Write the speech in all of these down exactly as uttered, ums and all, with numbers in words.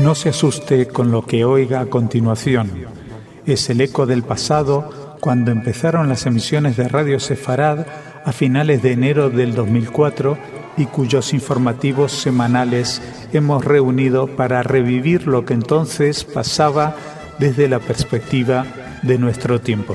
No se asuste con lo que oiga a continuación. Es el eco del pasado cuando empezaron las emisiones de Radio Sefarad a finales de enero del dos mil cuatro y cuyos informativos semanales hemos reunido para revivir lo que entonces pasaba desde la perspectiva de nuestro tiempo.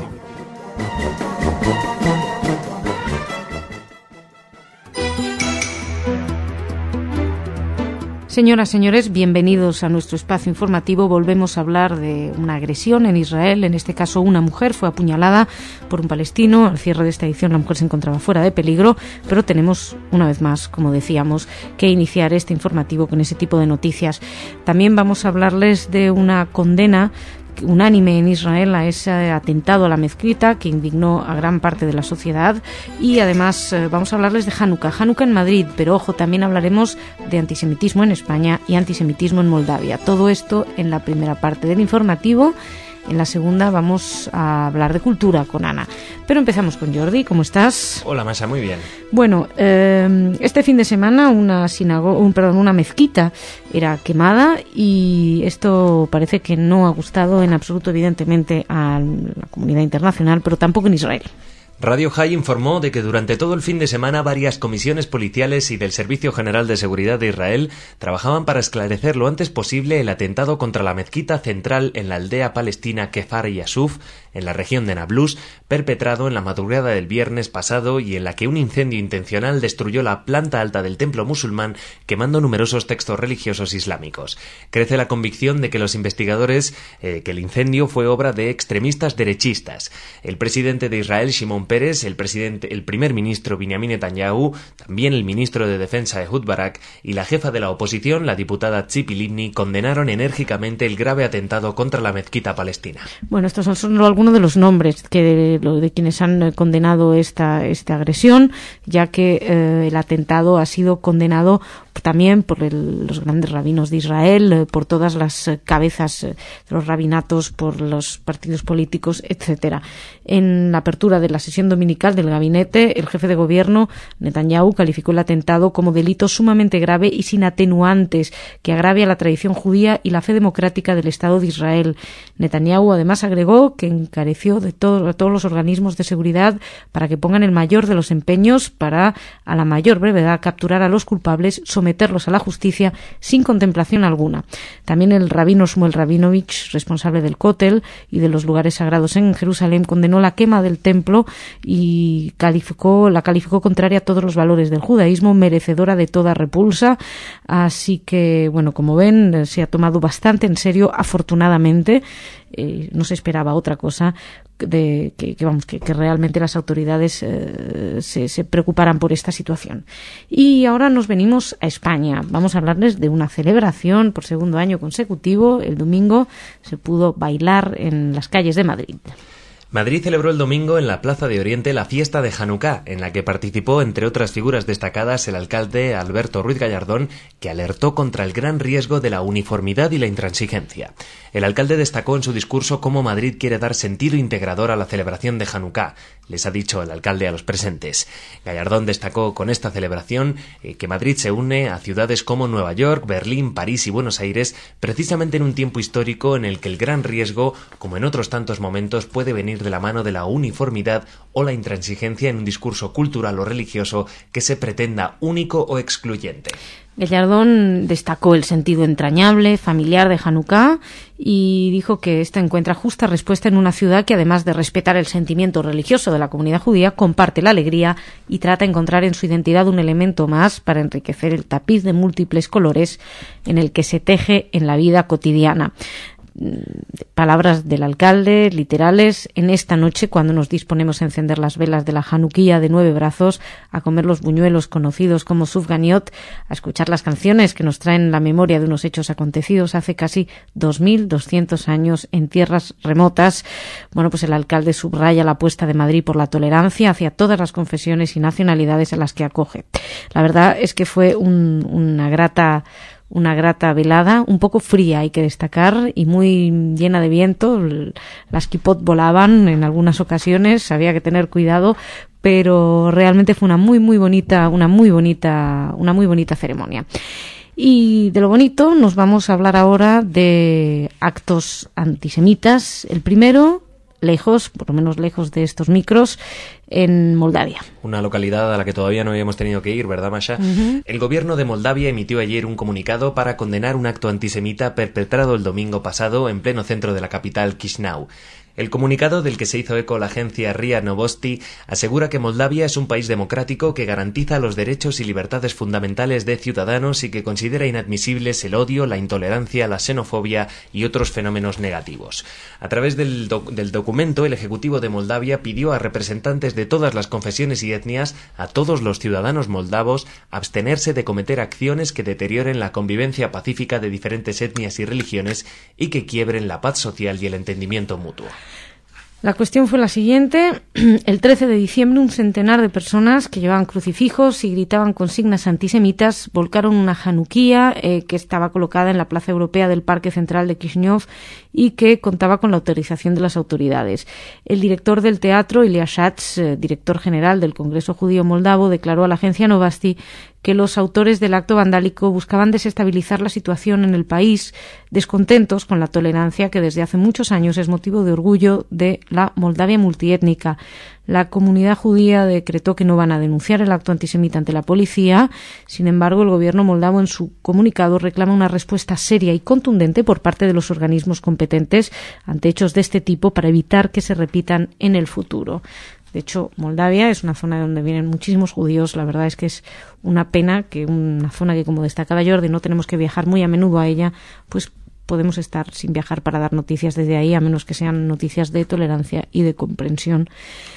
Señoras, señores, bienvenidos a nuestro espacio informativo. Volvemos a hablar de una agresión en Israel. En este caso, una mujer fue apuñalada por un palestino. Al cierre de esta edición, la mujer se encontraba fuera de peligro, pero tenemos, una vez más, como decíamos, que iniciar este informativo con ese tipo de noticias. También vamos a hablarles de una condena unánime en Israel a ese atentado a la mezquita que indignó a gran parte de la sociedad, y además eh, vamos a hablarles de Hanukkah, Hanukkah en Madrid, pero ojo, también hablaremos de antisemitismo en España y antisemitismo en Moldavia. Todo esto en la primera parte del informativo. En la segunda vamos a hablar de cultura con Ana. Pero empezamos con Jordi. ¿Cómo estás? Hola, Masha, muy bien. Bueno, eh, este fin de semana una sinagoga, un, perdón, una mezquita era quemada y esto parece que no ha gustado en absoluto, evidentemente, a la comunidad internacional, pero tampoco en Israel. Radio High informó de que durante todo el fin de semana varias comisiones policiales y del Servicio General de Seguridad de Israel trabajaban para esclarecer lo antes posible el atentado contra la mezquita central en la aldea palestina Kefar Yasuf, en la región de Nablus, perpetrado en la madrugada del viernes pasado y en la que un incendio intencional destruyó la planta alta del templo musulmán, quemando numerosos textos religiosos islámicos. Crece la convicción de que los investigadores eh, que el incendio fue obra de extremistas derechistas. El presidente de Israel, Shimon Peres, el presidente, el primer ministro Benjamin Netanyahu, también el ministro de Defensa Ehud Barak y la jefa de la oposición, la diputada Tzipi Livni, condenaron enérgicamente el grave atentado contra la mezquita palestina. Bueno, estos son solo algunos de los nombres que de, de quienes han condenado esta esta agresión, ya que eh, el atentado ha sido condenado también por el, los grandes rabinos de Israel, eh, por todas las eh, cabezas eh, de los rabinatos, por los partidos políticos, etcétera. En la apertura de la sesión dominical del gabinete, el jefe de gobierno, Netanyahu, calificó el atentado como delito sumamente grave y sin atenuantes, que agravia la tradición judía y la fe democrática del Estado de Israel. Netanyahu además agregó que encareció de todo, a todos los organismos de seguridad para que pongan el mayor de los empeños para, a la mayor brevedad, capturar a los culpables, someterlos a la justicia sin contemplación alguna. También el rabino Shmuel Rabinovich, responsable del Kotel y de los lugares sagrados en Jerusalén, condenó la quema del templo y calificó, la calificó contraria a todos los valores del judaísmo, merecedora de toda repulsa. Así que, bueno, como ven, se ha tomado bastante en serio, afortunadamente. Eh, no se esperaba otra cosa de que, que vamos que, que realmente las autoridades eh, se, se preocuparan por esta situación. Y ahora nos venimos a España. Vamos a hablarles de una celebración por segundo año consecutivo. El domingo se pudo bailar en las calles de Madrid. Madrid celebró el domingo en la Plaza de Oriente la fiesta de Hanukkah, en la que participó, entre otras figuras destacadas, el alcalde Alberto Ruiz Gallardón, que alertó contra el gran riesgo de la uniformidad y la intransigencia. El alcalde destacó en su discurso cómo Madrid quiere dar sentido integrador a la celebración de Hanukkah, les ha dicho el alcalde a los presentes. Gallardón destacó con esta celebración eh, que Madrid se une a ciudades como Nueva York, Berlín, París y Buenos Aires, precisamente en un tiempo histórico en el que el gran riesgo, como en otros tantos momentos, puede venir de la mano de la uniformidad o la intransigencia en un discurso cultural o religioso que se pretenda único o excluyente. Gallardón destacó el sentido entrañable, familiar de Hanukkah y dijo que esta encuentra justa respuesta en una ciudad que, además de respetar el sentimiento religioso de la comunidad judía, comparte la alegría y trata de encontrar en su identidad un elemento más para enriquecer el tapiz de múltiples colores en el que se teje en la vida cotidiana. Palabras del alcalde, literales: en esta noche, cuando nos disponemos a encender las velas de la Hanukkah de nueve brazos, a comer los buñuelos conocidos como sufganiot, a escuchar las canciones que nos traen la memoria de unos hechos acontecidos hace casi dos mil doscientos años en tierras remotas. Bueno, pues el alcalde subraya la apuesta de Madrid por la tolerancia hacia todas las confesiones y nacionalidades a las que acoge. La verdad es que fue un, una grata Una grata velada, un poco fría, hay que destacar, y muy llena de viento. Las kipot volaban en algunas ocasiones, había que tener cuidado, pero realmente fue una muy muy bonita, una muy bonita, una muy bonita ceremonia. Y de lo bonito nos vamos a hablar ahora de actos antisemitas. El primero, lejos, por lo menos lejos de estos micros, en Moldavia. Una localidad a la que todavía no habíamos tenido que ir, ¿verdad, Masha? Uh-huh. El gobierno de Moldavia emitió ayer un comunicado para condenar un acto antisemita perpetrado el domingo pasado en pleno centro de la capital, Chisinau. El comunicado, del que se hizo eco la agencia R I A Novosti, asegura que Moldavia es un país democrático que garantiza los derechos y libertades fundamentales de ciudadanos y que considera inadmisibles el odio, la intolerancia, la xenofobia y otros fenómenos negativos. A través del, doc- del documento, el Ejecutivo de Moldavia pidió a representantes de todas las confesiones y etnias, a todos los ciudadanos moldavos, abstenerse de cometer acciones que deterioren la convivencia pacífica de diferentes etnias y religiones y que quiebren la paz social y el entendimiento mutuo. La cuestión fue la siguiente. El trece de diciembre, un centenar de personas que llevaban crucifijos y gritaban consignas antisemitas volcaron una januquía eh, que estaba colocada en la plaza europea del Parque Central de Chisinau y que contaba con la autorización de las autoridades. El director del teatro, Ilya Schatz, eh, director general del Congreso Judío Moldavo, declaró a la agencia Novosti que los autores del acto vandálico buscaban desestabilizar la situación en el país, descontentos con la tolerancia que desde hace muchos años es motivo de orgullo de la Moldavia multiétnica. La comunidad judía decretó que no van a denunciar el acto antisemita ante la policía. Sin embargo, el gobierno moldavo en su comunicado reclama una respuesta seria y contundente por parte de los organismos competentes ante hechos de este tipo para evitar que se repitan en el futuro. De hecho, Moldavia es una zona donde vienen muchísimos judíos. La verdad es que es una pena que una zona que, como destacaba Jordi, no tenemos que viajar muy a menudo a ella, pues podemos estar sin viajar para dar noticias desde ahí, a menos que sean noticias de tolerancia y de comprensión.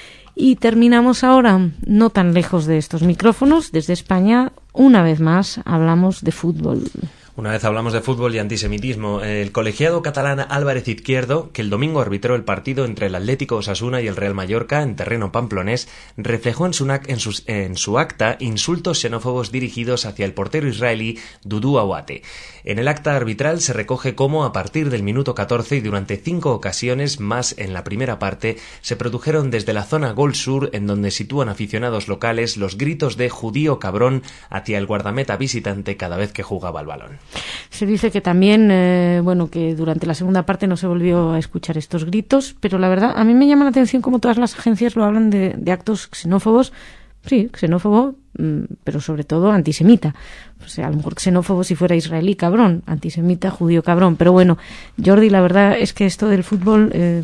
Y terminamos ahora, no tan lejos de estos micrófonos, desde España, una vez más hablamos de fútbol. Una vez hablamos de fútbol y antisemitismo, el colegiado catalán Álvarez Izquierdo, que el domingo arbitró el partido entre el Atlético Osasuna y el Real Mallorca en terreno pamplonés, reflejó en su, en, sus, en su acta insultos xenófobos dirigidos hacia el portero israelí Dudu Awate. En el acta arbitral se recoge cómo, a partir del minuto catorce y durante cinco ocasiones más en la primera parte, se produjeron desde la zona Gol Sur, en donde sitúan aficionados locales, los gritos de judío cabrón hacia el guardameta visitante cada vez que jugaba el balón. Se dice que también, eh, bueno, que durante la segunda parte no se volvió a escuchar estos gritos, pero la verdad, a mí me llama la atención cómo todas las agencias lo hablan de, de actos xenófobos. Sí, xenófobo, pero sobre todo antisemita. O sea, a lo mejor xenófobo si fuera israelí, cabrón, antisemita, judío, cabrón. Pero bueno, Jordi, la verdad es que esto del fútbol eh,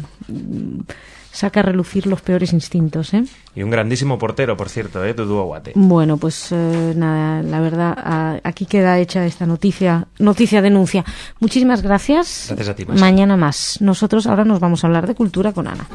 saca a relucir los peores instintos, ¿eh? Y un grandísimo portero, por cierto, ¿eh? Dudu Awate. Bueno, pues eh, nada, la verdad, a, aquí queda hecha esta noticia, noticia denuncia. Muchísimas gracias. Gracias a ti, Masha. Mañana más. Nosotros ahora nos vamos a hablar de cultura con Ana.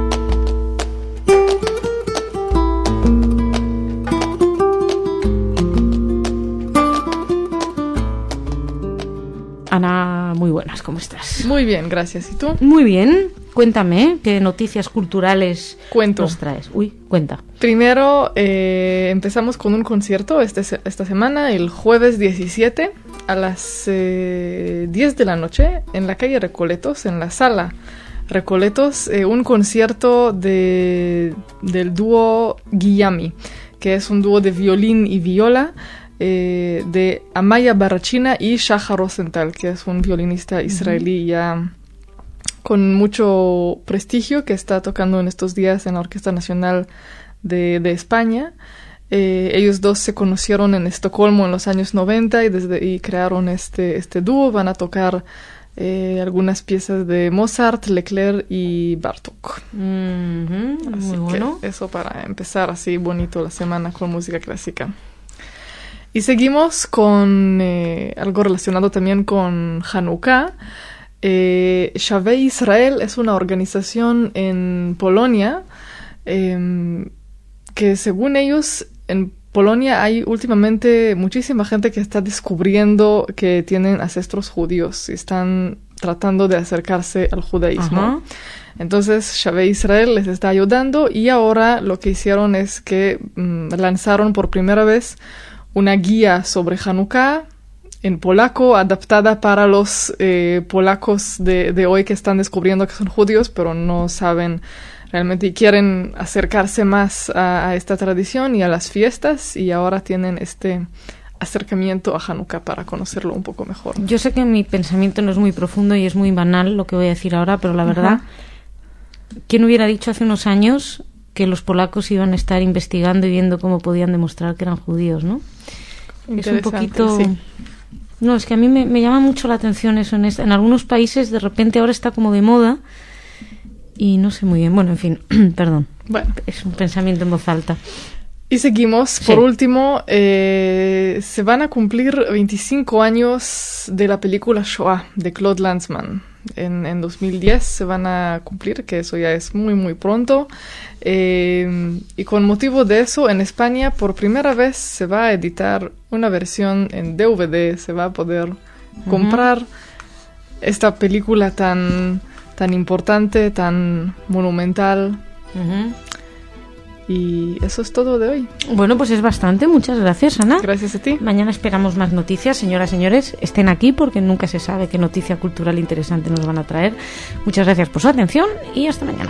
Ana, muy buenas, ¿cómo estás? Muy bien, gracias. ¿Y tú? Muy bien. Cuéntame, ¿qué noticias culturales Cuento. nos traes? Uy, cuenta. Primero, eh, empezamos con un concierto este, esta semana, el jueves diecisiete, a las eh, diez de la noche, en la calle Recoletos, en la sala Recoletos, eh, un concierto de, del dúo Guillami, que es un dúo de violín y viola, Eh, de Amaya Barrachina y Shahar Rosenthal, que es un violinista israelí ya con mucho prestigio, que está tocando en estos días en la Orquesta Nacional de, de España. Eh, ellos dos se conocieron en Estocolmo en los años noventa y, desde, y crearon este, este dúo. Van a tocar eh, algunas piezas de Mozart, Leclerc y Bartók. Mm-hmm, así muy bueno. Que eso para empezar así bonito la semana con música clásica. Y seguimos con eh, algo relacionado también con Hanukkah. Eh, Shavei Israel es una organización en Polonia eh, que, según ellos, en Polonia hay últimamente muchísima gente que está descubriendo que tienen ancestros judíos y están tratando de acercarse al judaísmo. Ajá. Entonces, Shavei Israel les está ayudando y ahora lo que hicieron es que mm, lanzaron por primera vez una guía sobre Hanukkah en polaco, adaptada para los eh, polacos de, de hoy que están descubriendo que son judíos, pero no saben realmente y quieren acercarse más a, a esta tradición y a las fiestas, y ahora tienen este acercamiento a Hanukkah para conocerlo un poco mejor. Yo sé que mi pensamiento no es muy profundo y es muy banal lo que voy a decir ahora, pero la verdad, uh-huh. ¿quién hubiera dicho hace unos años que los polacos iban a estar investigando y viendo cómo podían demostrar que eran judíos, ¿no? Es un poquito... Sí. No, es que a mí me, me llama mucho la atención eso. En, esta, en algunos países de repente ahora está como de moda y no sé muy bien. Bueno, en fin, perdón. Bueno. Es un pensamiento en voz alta. Y seguimos. Sí. Por último, eh, se van a cumplir veinticinco años de la película Shoah de Claude Lanzmann. En, en dos mil diez se van a cumplir, que eso ya es muy, muy pronto. Eh, y con motivo de eso, en España por primera vez se va a editar una versión en D V D. Se va a poder uh-huh. comprar esta película tan, tan importante, tan monumental. Uh-huh. Y eso es todo de hoy. Bueno, pues es bastante. Muchas gracias, Ana. Gracias a ti. Mañana esperamos más noticias. Señoras, señores, estén aquí porque nunca se sabe qué noticia cultural interesante nos van a traer. Muchas gracias por su atención y hasta mañana.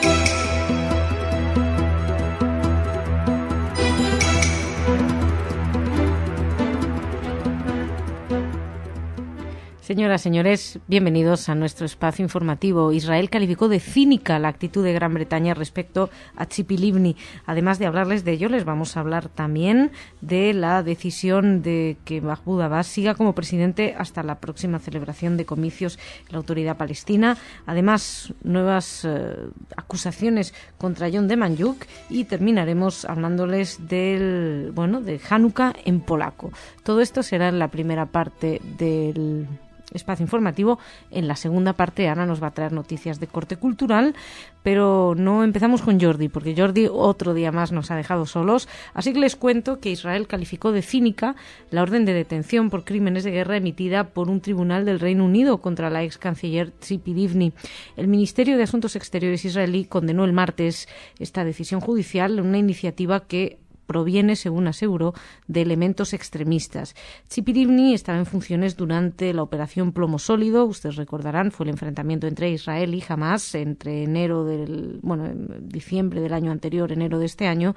Señoras, señores, bienvenidos a nuestro espacio informativo. Israel calificó de cínica la actitud de Gran Bretaña respecto a Tzipi Livni. Además de hablarles de ello, les vamos a hablar también de la decisión de que Mahmoud Abbas siga como presidente hasta la próxima celebración de comicios en la Autoridad Palestina. Además, nuevas eh, acusaciones contra John Demjanjuk y terminaremos hablándoles del, bueno, de Hanukkah en polaco. Todo esto será en la primera parte del espacio informativo. En la segunda parte Ana nos va a traer noticias de corte cultural, pero no empezamos con Jordi, porque Jordi otro día más nos ha dejado solos, así que les cuento que Israel calificó de cínica la orden de detención por crímenes de guerra emitida por un tribunal del Reino Unido contra la ex canciller Tzipi Livni. El Ministerio de Asuntos Exteriores israelí condenó el martes esta decisión judicial en una iniciativa que proviene, según aseguró, de elementos extremistas. Tzipi Livni estaba en funciones durante la operación Plomo Sólido. Ustedes recordarán, fue el enfrentamiento entre Israel y Hamas entre enero del, bueno, diciembre del año anterior, enero de este año.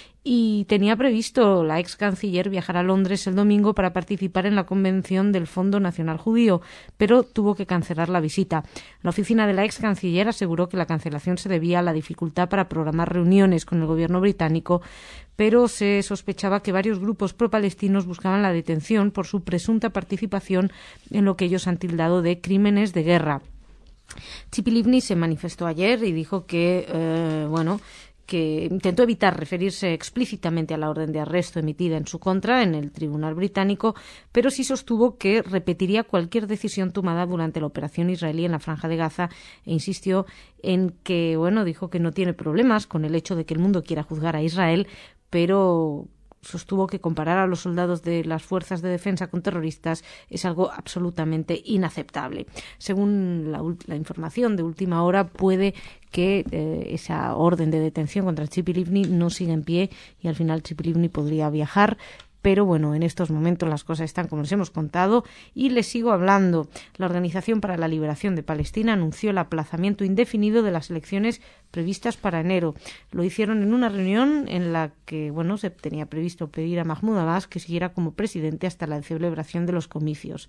Y tenía previsto la ex canciller viajar a Londres el domingo para participar en la convención del Fondo Nacional Judío, pero tuvo que cancelar la visita. La oficina de la ex canciller aseguró que la cancelación se debía a la dificultad para programar reuniones con el gobierno británico, pero se sospechaba que varios grupos pro-palestinos buscaban la detención por su presunta participación en lo que ellos han tildado de crímenes de guerra. Tzipi Livni se manifestó ayer y dijo que, eh, bueno, que intentó evitar referirse explícitamente a la orden de arresto emitida en su contra en el tribunal británico, pero sí sostuvo que repetiría cualquier decisión tomada durante la operación israelí en la Franja de Gaza e insistió en que, bueno, dijo que no tiene problemas con el hecho de que el mundo quiera juzgar a Israel, pero sostuvo que comparar a los soldados de las fuerzas de defensa con terroristas es algo absolutamente inaceptable. Según la, la información de última hora, puede que eh, esa orden de detención contra Tzipi Livni no siga en pie y al final Tzipi Livni podría viajar. Pero bueno, en estos momentos las cosas están como les hemos contado y les sigo hablando. La Organización para la Liberación de Palestina anunció el aplazamiento indefinido de las elecciones previstas para enero. Lo hicieron en una reunión en la que, bueno, se tenía previsto pedir a Mahmoud Abbas que siguiera como presidente hasta la celebración de los comicios.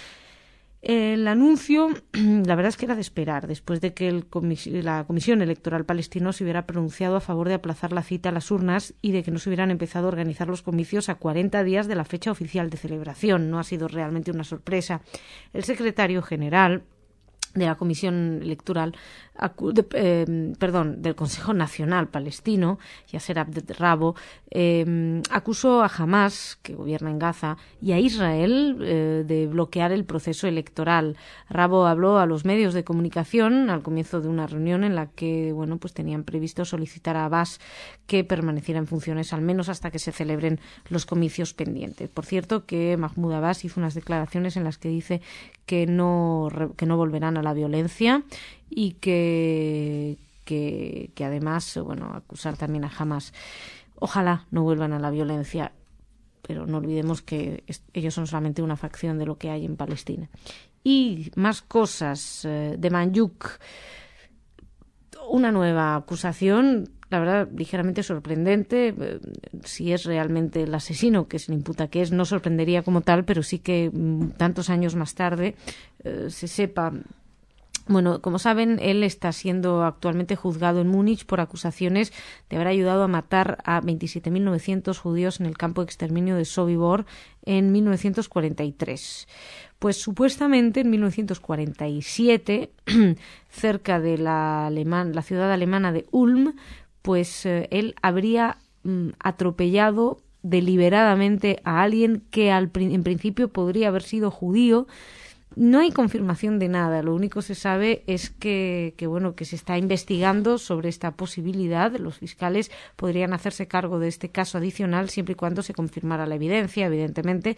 El anuncio, la verdad es que era de esperar, después de que el comis- la Comisión Electoral Palestina se hubiera pronunciado a favor de aplazar la cita a las urnas y de que no se hubieran empezado a organizar los comicios a cuarenta días de la fecha oficial de celebración. No ha sido realmente una sorpresa. El secretario general de la Comisión Electoral, acu- de, eh, perdón, del Consejo Nacional Palestino, Yasser Abdel Rabo, eh, acusó a Hamas, que gobierna en Gaza, y a Israel eh, de bloquear el proceso electoral. Rabo habló a los medios de comunicación al comienzo de una reunión en la que, bueno, pues tenían previsto solicitar a Abbas que permaneciera en funciones al menos hasta que se celebren los comicios pendientes. Por cierto, que Mahmoud Abbas hizo unas declaraciones en las que dice que no, que no volverán a la violencia y que, que, que además, bueno, acusar también a Hamas. Ojalá no vuelvan a la violencia, pero no olvidemos que es, ellos son solamente una facción de lo que hay en Palestina. Y más cosas. Eh, Demjanjuk, una nueva acusación la verdad, ligeramente sorprendente. Eh, si es realmente el asesino que se le imputa que es, no sorprendería como tal, pero sí que mm, tantos años más tarde eh, se sepa. Bueno, como saben, él está siendo actualmente juzgado en Múnich por acusaciones de haber ayudado a matar a veintisiete mil novecientos judíos en el campo de exterminio de Sobibor en mil novecientos cuarenta y tres. Pues supuestamente en mil novecientos cuarenta y siete, cerca de la, alemán, la ciudad alemana de Ulm, pues eh, él habría mm, atropellado deliberadamente a alguien que al, en principio podría haber sido judío. No hay confirmación de nada, lo único que se sabe es que, que, bueno, que se está investigando sobre esta posibilidad. Los fiscales podrían hacerse cargo de este caso adicional siempre y cuando se confirmara la evidencia, evidentemente.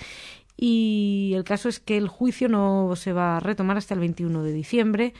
Y el caso es que el juicio no se va a retomar hasta el veintiuno de diciembre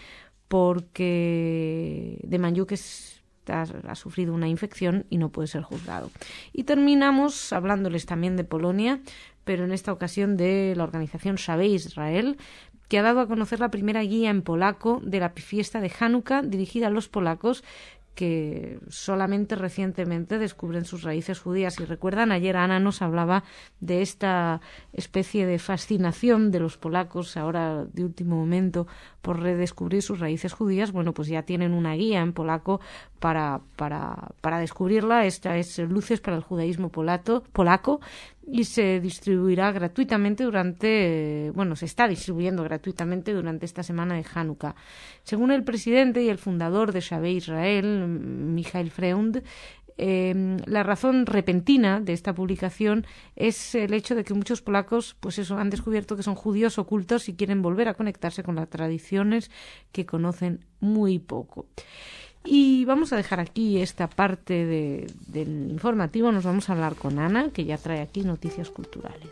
porque Demjanjuk ha, ha sufrido una infección y no puede ser juzgado. Y terminamos hablándoles también de Polonia, pero en esta ocasión de la organización Shavei Israel, que ha dado a conocer la primera guía en polaco de la fiesta de Hanukkah dirigida a los polacos que solamente recientemente descubren sus raíces judías. Y recuerdan, ayer Ana nos hablaba de esta especie de fascinación de los polacos ahora de último momento por redescubrir sus raíces judías. Bueno, pues ya tienen una guía en polaco para, para, para descubrirla. Esta es Luces para el judaísmo polato, polaco y se distribuirá gratuitamente durante, bueno, se está distribuyendo gratuitamente durante esta semana de Hanukkah. Según el presidente y el fundador de Shavei Israel, Michael Freund, eh, la razón repentina de esta publicación es el hecho de que muchos polacos, pues eso, han descubierto que son judíos ocultos y quieren volver a conectarse con las tradiciones que conocen muy poco. Y vamos a dejar aquí esta parte de, del informativo. Nos vamos a hablar con Ana, que ya trae aquí noticias culturales.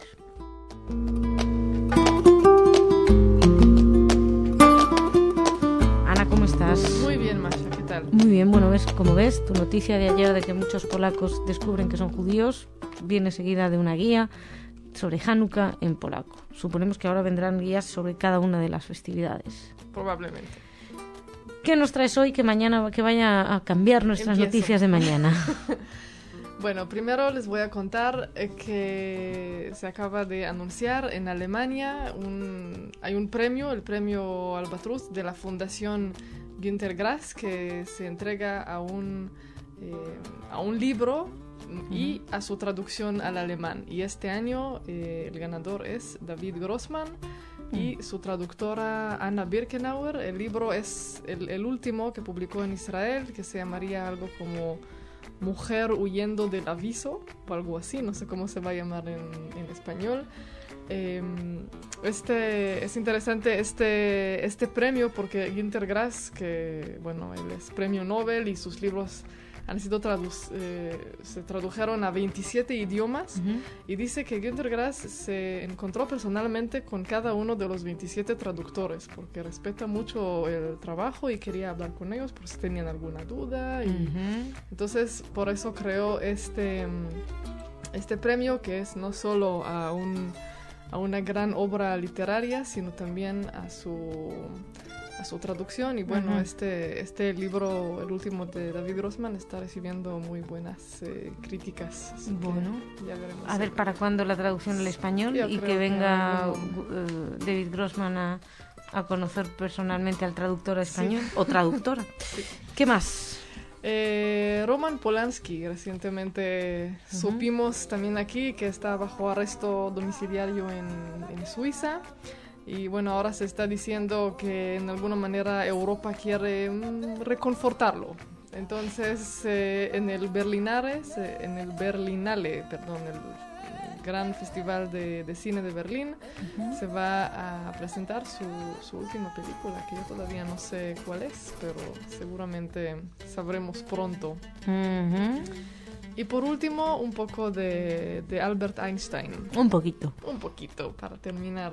Ana, ¿cómo estás? Muy bien, Masha, ¿qué tal? Muy bien, bueno, ves, como ves, tu noticia de ayer de que muchos polacos descubren que son judíos viene seguida de una guía sobre Hanukkah en polaco. Suponemos que ahora vendrán guías sobre cada una de las festividades. Probablemente. ¿Qué nos traes hoy que mañana que vaya a cambiar nuestras Empiezo. noticias de mañana? Bueno, primero les voy a contar eh, que se acaba de anunciar en Alemania un, hay un premio, el premio Albatros de la Fundación Günter Grass, que se entrega a un, eh, a un libro y a su traducción al alemán. Y este año eh, el ganador es David Grossman y su traductora Anna Birkenauer. El libro es el, el último que publicó en Israel, que se llamaría algo como Mujer huyendo del aviso o algo así, no sé cómo se va a llamar en, en español. Eh, este es interesante este, este premio porque Günter Grass, que bueno, él es premio Nobel y sus libros han sido tradu- eh, se tradujeron a veintisiete idiomas. Uh-huh. Y dice que Günter Grass se encontró personalmente con cada uno de los veintisiete traductores porque respeta mucho el trabajo y quería hablar con ellos por si tenían alguna duda. Y uh-huh. Entonces, por eso creó este, este premio, que es no solo a, un, a una gran obra literaria, sino también a su... a su traducción. Y bueno, uh-huh. este, este libro, el último de David Grossman, está recibiendo muy buenas eh, críticas. Bueno, ya veremos. A ver, ¿para cuándo la traducción al español? Yo y que venga que uh, David Grossman a, a conocer personalmente al traductor español, sí. O traductora. Sí. ¿Qué más? Eh, Roman Polanski, recientemente uh-huh. supimos también aquí que está bajo arresto domiciliario en, en Suiza. Y bueno, ahora se está diciendo que en alguna manera Europa quiere mm, reconfortarlo. Entonces, eh, en el Berlinale, eh, en el Berlinale, perdón, el gran festival de, de cine de Berlín, uh-huh. se va a presentar su, su última película, que yo todavía no sé cuál es, pero seguramente sabremos pronto. Uh-huh. Y por último, un poco de, de Albert Einstein. Un poquito. Un poquito, para terminar.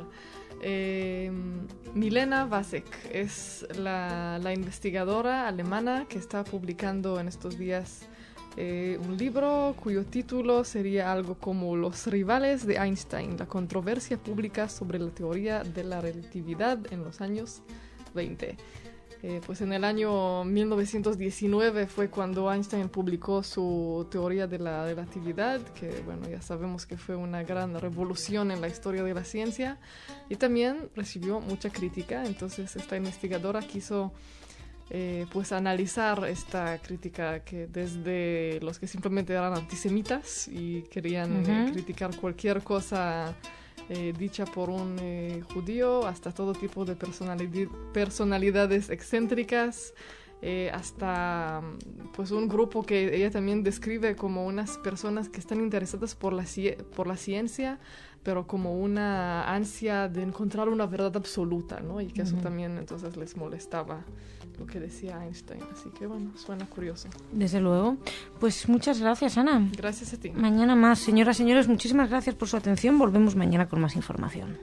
Eh, Milena Vasek es la, la investigadora alemana que está publicando en estos días eh, un libro cuyo título sería algo como Los rivales de Einstein, la controversia pública sobre la teoría de la relatividad en los años veinte. Eh, pues en el año mil novecientos diecinueve fue cuando Einstein publicó su teoría de la relatividad, que bueno, ya sabemos que fue una gran revolución en la historia de la ciencia, y también recibió mucha crítica. Entonces esta investigadora quiso eh, pues analizar esta crítica, que desde los que simplemente eran antisemitas y querían uh-huh. eh, criticar cualquier cosa Eh, dicha por un eh, judío, hasta todo tipo de personalidad, personalidades excéntricas, eh, hasta pues un grupo que ella también describe como unas personas que están interesadas por la, por la ciencia, pero como una ansia de encontrar una verdad absoluta, ¿no? Y que uh-huh. eso también entonces les molestaba lo que decía Einstein. Así que bueno, suena curioso. Desde luego. Pues muchas gracias, Ana. Gracias a ti. Mañana más. Señoras y señores, muchísimas gracias por su atención. Volvemos mañana con más información.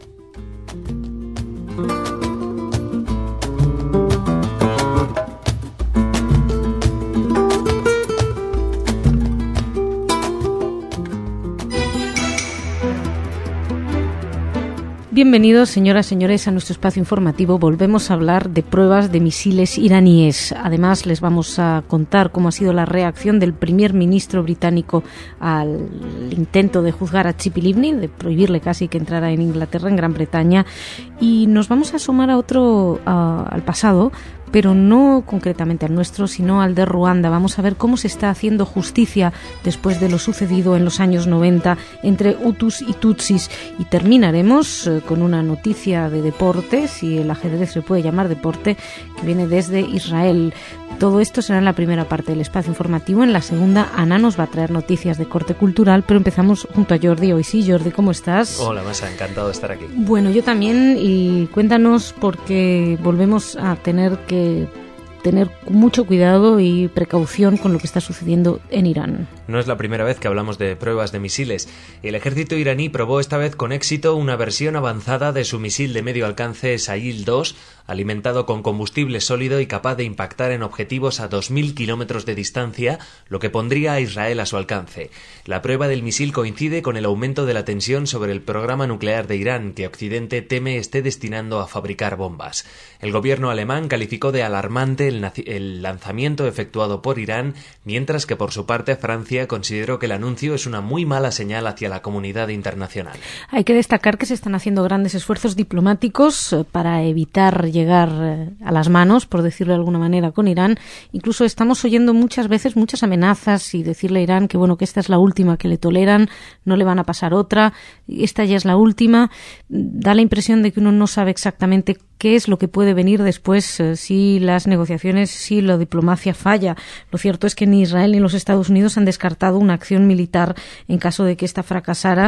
Bienvenidos, señoras y señores, a nuestro espacio informativo. Volvemos a hablar de pruebas de misiles iraníes. Además, les vamos a contar cómo ha sido la reacción del primer ministro británico al intento de juzgar a Tzipi Livni, de prohibirle casi que entrara en Inglaterra, en Gran Bretaña. Y nos vamos a asomar a otro, a, al pasado, pero no concretamente al nuestro, sino al de Ruanda. Vamos a ver cómo se está haciendo justicia después de lo sucedido en los años noventa entre Hutus y Tutsis. Y terminaremos eh, con una noticia de deporte, si el ajedrez se puede llamar deporte, que viene desde Israel. Todo esto será en la primera parte del espacio informativo. En la segunda, Ana nos va a traer noticias de corte cultural, pero empezamos junto a Jordi. Hoy sí, Jordi, ¿cómo estás? Hola, Masa, encantado de estar aquí. Bueno, yo también, y cuéntanos, porque volvemos a tener que tener mucho cuidado y precaución con lo que está sucediendo en Irán. No es la primera vez que hablamos de pruebas de misiles. El ejército iraní probó esta vez con éxito una versión avanzada de su misil de medio alcance Sail dos, alimentado con combustible sólido y capaz de impactar en objetivos a dos mil kilómetros de distancia, lo que pondría a Israel a su alcance. La prueba del misil coincide con el aumento de la tensión sobre el programa nuclear de Irán, que Occidente teme esté destinando a fabricar bombas. El gobierno alemán calificó de alarmante el, el lanzamiento efectuado por Irán, mientras que por su parte Francia consideró que el anuncio es una muy mala señal hacia la comunidad internacional. Hay que destacar que se están haciendo grandes esfuerzos diplomáticos para evitar llegar a las manos, por decirlo de alguna manera, con Irán. Incluso estamos oyendo muchas veces muchas amenazas y decirle a Irán que bueno, que esta es la última que le toleran, no le van a pasar otra, esta ya es la última. Da la impresión de que uno no sabe exactamente qué es lo que puede venir después eh, si las negociaciones, si la diplomacia falla. Lo cierto es que ni Israel ni los Estados Unidos han descartado una acción militar en caso de que esta fracasara.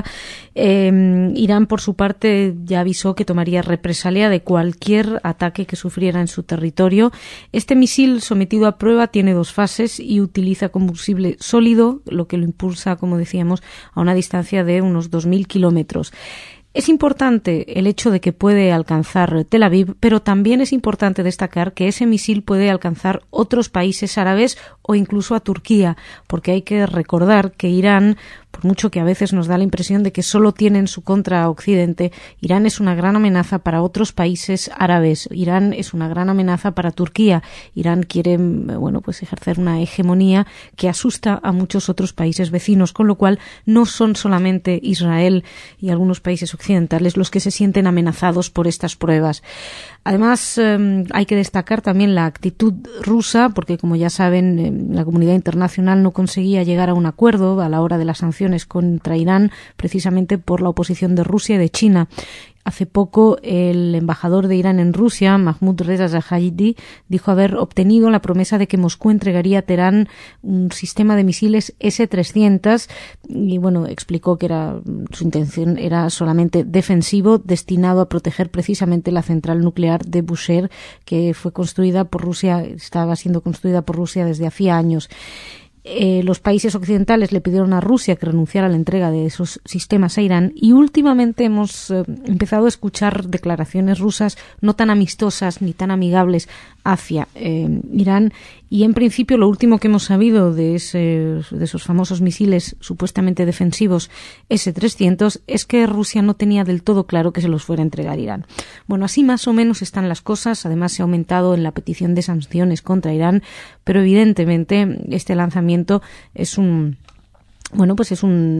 Eh, Irán, por su parte, ya avisó que tomaría represalia de cualquier ataque que sufriera en su territorio. Este misil sometido a prueba tiene dos fases y utiliza combustible sólido, lo que lo impulsa, como decíamos, a una distancia de unos dos mil kilómetros. Es importante el hecho de que puede alcanzar Tel Aviv, pero también es importante destacar que ese misil puede alcanzar otros países árabes o incluso a Turquía, porque hay que recordar que Irán, por mucho que a veces nos da la impresión de que solo tiene en su contra a Occidente, Irán es una gran amenaza para otros países árabes. Irán es una gran amenaza para Turquía. Irán quiere, bueno, pues ejercer una hegemonía que asusta a muchos otros países vecinos, con lo cual no son solamente Israel y algunos países occidentales los que se sienten amenazados por estas pruebas. Además, eh, hay que destacar también la actitud rusa, porque como ya saben, eh, la comunidad internacional no conseguía llegar a un acuerdo a la hora de las sanciones contra Irán, precisamente por la oposición de Rusia y de China. Hace poco, el embajador de Irán en Rusia, Mahmoud Reza Zahidi, dijo haber obtenido la promesa de que Moscú entregaría a Teherán un sistema de misiles ese trescientos y, bueno, explicó que era su intención era solamente defensivo, destinado a proteger precisamente la central nuclear de Bushehr, que fue construida por Rusia, estaba siendo construida por Rusia desde hacía años. Eh, los países occidentales le pidieron a Rusia que renunciara a la entrega de esos sistemas a Irán y últimamente hemos eh, empezado a escuchar declaraciones rusas no tan amistosas ni tan amigables hacia eh, Irán, y en principio lo último que hemos sabido de, ese, de esos famosos misiles supuestamente defensivos ese trescientos es que Rusia no tenía del todo claro que se los fuera a entregar Irán. Bueno, así más o menos están las cosas. Además se ha aumentado en la petición de sanciones contra Irán, pero evidentemente este lanzamiento es un Bueno, pues es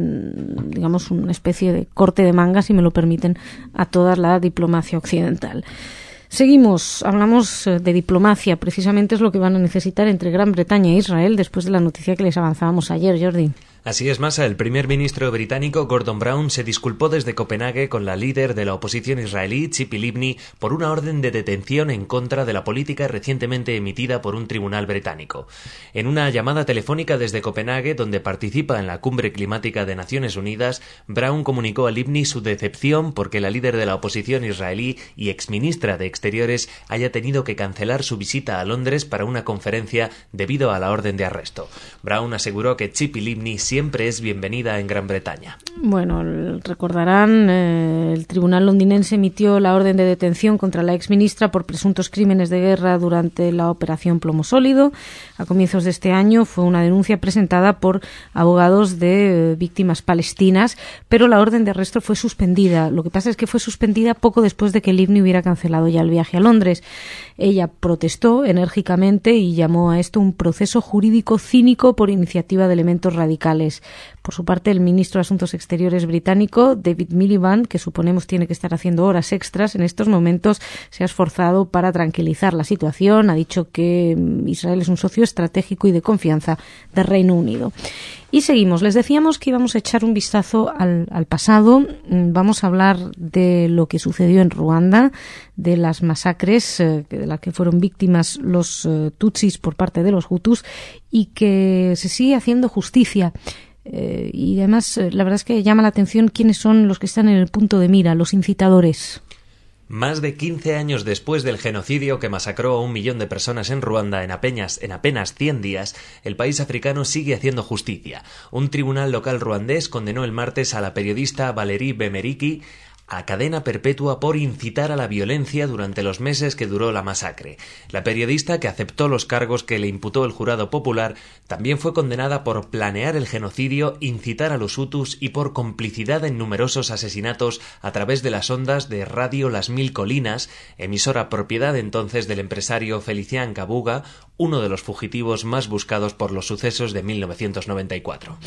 un, digamos, una especie de corte de manga, si me lo permiten, a toda la diplomacia occidental. Seguimos, hablamos de diplomacia, precisamente es lo que van a necesitar entre Gran Bretaña e Israel después de la noticia que les avanzábamos ayer, Jordi. Así es, Masa. El primer ministro británico Gordon Brown se disculpó desde Copenhague con la líder de la oposición israelí, Tzipi Livni, por una orden de detención en contra de la política recientemente emitida por un tribunal británico. En una llamada telefónica desde Copenhague, donde participa en la Cumbre Climática de Naciones Unidas, Brown comunicó a Livni su decepción porque la líder de la oposición israelí y exministra de Exteriores haya tenido que cancelar su visita a Londres para una conferencia debido a la orden de arresto. Brown aseguró que Tzipi Livni siempre es bienvenida en Gran Bretaña. Bueno, recordarán, eh, el tribunal londinense emitió la orden de detención contra la exministra por presuntos crímenes de guerra durante la operación Plomo Sólido. A comienzos de este año fue una denuncia presentada por abogados de eh, víctimas palestinas, pero la orden de arresto fue suspendida. Lo que pasa es que fue suspendida poco después de que Livni hubiera cancelado ya el viaje a Londres. Ella protestó enérgicamente y llamó a esto un proceso jurídico cínico por iniciativa de elementos radicales. Por su parte, el ministro de Asuntos Exteriores británico, David Miliband, que suponemos tiene que estar haciendo horas extras en estos momentos, se ha esforzado para tranquilizar la situación. Ha dicho que Israel es un socio estratégico y de confianza del Reino Unido. Y seguimos. Les decíamos que íbamos a echar un vistazo al, al pasado. Vamos a hablar de lo que sucedió en Ruanda, de las masacres eh, de las que fueron víctimas los eh, tutsis por parte de los hutus, y que se sigue haciendo justicia. Eh, y además, eh, la verdad es que llama la atención quiénes son los que están en el punto de mira, los incitadores. Más de quince años después del genocidio que masacró a un millón de personas en Ruanda en apenas, en apenas cien días, el país africano sigue haciendo justicia. Un tribunal local ruandés condenó el martes a la periodista Valerie Bemeriki a cadena perpetua por incitar a la violencia durante los meses que duró la masacre. La periodista, que aceptó los cargos que le imputó el jurado popular, también fue condenada por planear el genocidio, incitar a los hutus y por complicidad en numerosos asesinatos a través de las ondas de Radio Las Mil Colinas, emisora propiedad entonces del empresario Felician Kabuga, uno de los fugitivos más buscados por los sucesos de mil novecientos noventa y cuatro.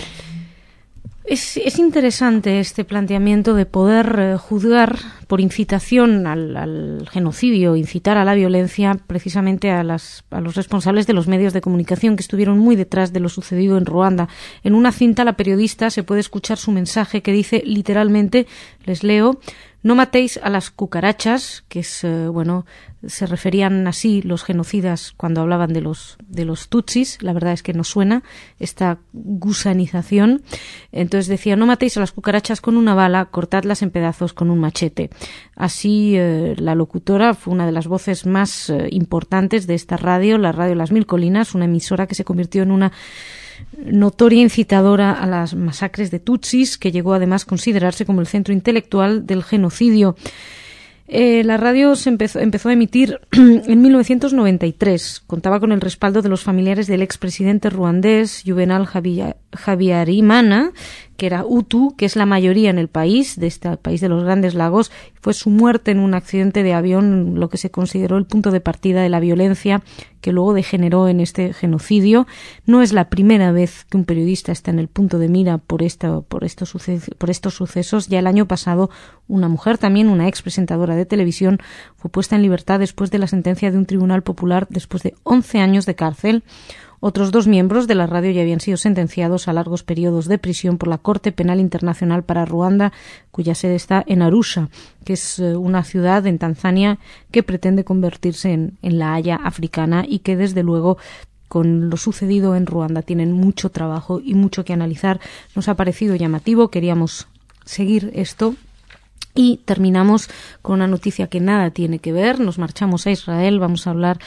Es, es interesante este planteamiento de poder eh, juzgar por incitación al, al genocidio, incitar a la violencia, precisamente a, las, a los responsables de los medios de comunicación que estuvieron muy detrás de lo sucedido en Ruanda. En una cinta, la periodista se puede escuchar su mensaje que dice literalmente, les leo: no matéis a las cucarachas, que es, eh, bueno, se referían así los genocidas cuando hablaban de los de los tutsis. La verdad es que no suena esta gusanización. Entonces decía: no matéis a las cucarachas con una bala, cortadlas en pedazos con un machete. Así, eh, la locutora fue una de las voces más eh, importantes de esta radio, la Radio Las Mil Colinas, una emisora que se convirtió en una notoria incitadora a las masacres de tutsis, que llegó además a considerarse como el centro intelectual del genocidio. Eh, la radio se empezó, empezó a emitir en mil novecientos noventa y tres. Contaba con el respaldo de los familiares del expresidente ruandés Juvenal Habyarimana, que era hutu, que es la mayoría en el país, de este país de los Grandes Lagos. Fue su muerte en un accidente de avión lo que se consideró el punto de partida de la violencia que luego degeneró en este genocidio. No es la primera vez que un periodista está en el punto de mira por, esta, por, estos, suces, por estos sucesos. Ya el año pasado una mujer, también una ex presentadora de televisión, fue puesta en libertad después de la sentencia de un tribunal popular después de once años de cárcel. Otros dos miembros de la radio ya habían sido sentenciados a largos periodos de prisión por la Corte Penal Internacional para Ruanda, cuya sede está en Arusha, que es una ciudad en Tanzania que pretende convertirse en, en la Haya africana, y que desde luego con lo sucedido en Ruanda tienen mucho trabajo y mucho que analizar. Nos ha parecido llamativo, queríamos seguir esto. Y terminamos con una noticia que nada tiene que ver. Nos marchamos a Israel, vamos a hablar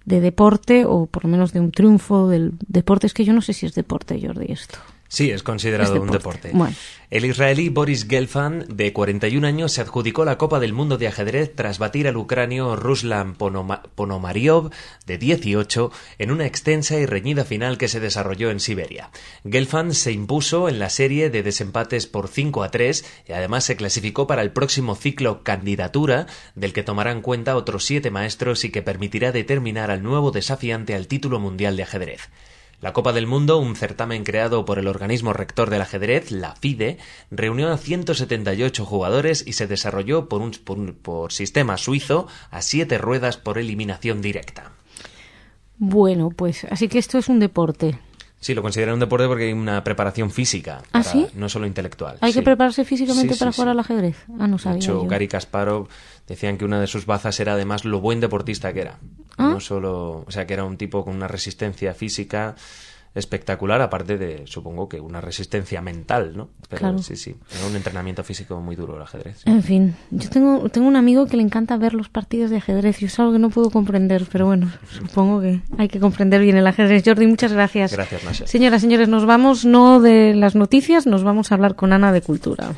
de deporte, o por lo menos de un triunfo del deporte. Es que yo no sé si es deporte, Jordi, esto. Sí, es considerado es un deporte. Bueno. El israelí Boris Gelfand, de cuarenta y un años, se adjudicó la Copa del Mundo de ajedrez tras batir al ucranio Ruslan Ponoma- Ponomariov, de dieciocho, en una extensa y reñida final que se desarrolló en Siberia. Gelfand se impuso en la serie de desempates por cinco a tres y además se clasificó para el próximo ciclo Candidatura, del que tomarán cuenta otros siete maestros y que permitirá determinar al nuevo desafiante al título mundial de ajedrez. La Copa del Mundo, un certamen creado por el organismo rector del ajedrez, la FIDE, reunió a ciento setenta y ocho jugadores y se desarrolló por, un, por, por sistema suizo a siete ruedas por eliminación directa. Bueno, pues así que esto es un deporte. Sí, lo consideran un deporte porque hay una preparación física, ¿Ah, para, sí? no solo intelectual. ¿Hay sí. que prepararse físicamente sí, para sí, jugar sí. al ajedrez? Ah, no sabía De hecho, yo. Garry Kasparov decían que una de sus bazas era además lo buen deportista que era. ¿Ah? No solo, o sea, que era un tipo con una resistencia física espectacular, aparte de, supongo que una resistencia mental, ¿no? Pero claro. sí, sí, era un entrenamiento físico muy duro el ajedrez. Sí. En fin, yo tengo, tengo un amigo que le encanta ver los partidos de ajedrez y es algo que no puedo comprender, pero bueno, supongo que hay que comprender bien el ajedrez. Jordi, muchas gracias. Gracias, Nasser. Señoras, señores, nos vamos no de las noticias, nos vamos a hablar con Ana de Cultura.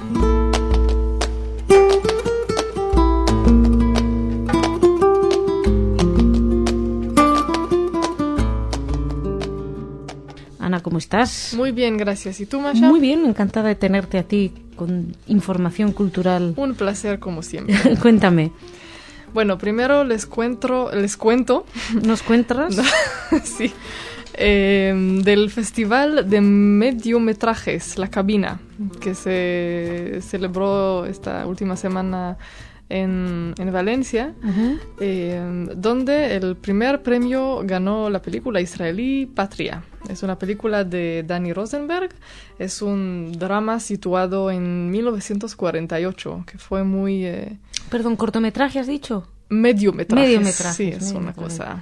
Ana, ¿cómo estás? Muy bien, gracias. ¿Y tú, Masha? Muy bien, encantada de tenerte a ti con información cultural. Un placer, como siempre. Cuéntame. Bueno, primero les cuento, les cuento. ¿Nos cuentas? No, sí. Eh, del Festival de Mediometrajes, La Cabina, que se celebró esta última semana en, en Valencia, Uh-huh. eh, donde el primer premio ganó la película israelí Patria. Es una película de Dani Rosenberg, es un drama situado en mil novecientos cuarenta y ocho, que fue muy... Eh, Perdón, ¿cortometraje has dicho? mediometrajes. Mediometrajes, Sí, es una mediometrajes. cosa...